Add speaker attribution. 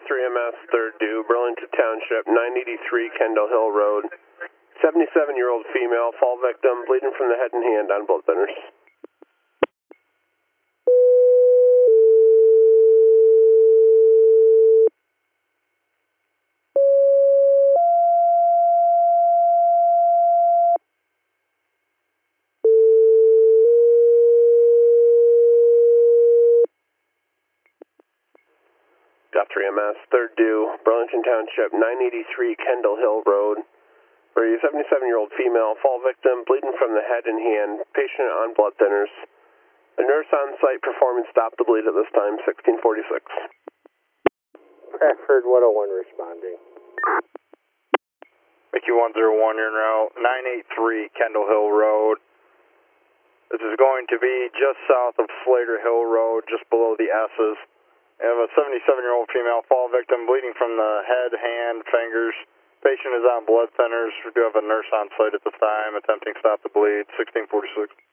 Speaker 1: 3MS, third due, Burlington Township, 983 Kendall Hill Road. 77-year-old female, fall victim, bleeding from the head and hand on blood thinners. Got 3MS, third due, Burlington Township, 983 Kendall Hill Road. For a 77-year-old female, fall victim, bleeding from the head and hand, patient on blood thinners. A nurse on site performing stop the bleed at this time, 1646.
Speaker 2: Crackford 101 responding.
Speaker 3: Mickey 101, you're en route, 983 Kendall Hill Road. This is going to be just south of Slater Hill Road, just below the S's. We have a 77-year-old female fall victim, bleeding from the head, hand, fingers. Patient is on blood thinners. We do have a nurse on site at this time, attempting to stop the bleed, 1646.